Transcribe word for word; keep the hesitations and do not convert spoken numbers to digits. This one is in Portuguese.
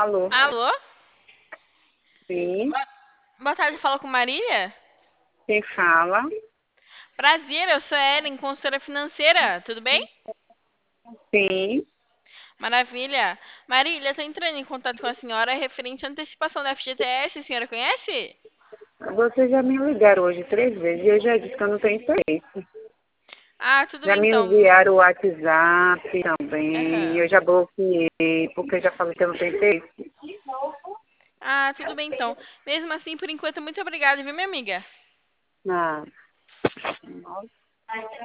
Alô? Alô? Sim, Boa boa tarde, fala com Marília? quem fala? Prazer, eu sou a Ellen, consultora financeira, tudo bem? Sim. Maravilha. Marília, estou entrando em contato com a senhora referente à antecipação da F G T S, a senhora conhece? Vocês já me ligaram hoje três vezes e eu já disse que eu não tenho interesse. Ah, tudo Já bem me então. enviaram o WhatsApp também, e Aham. eu já bloqueei, porque eu já falei que eu não tenho interesse. Ah, tudo bem então. Mesmo assim, por enquanto, muito obrigada, viu, minha amiga? Ah,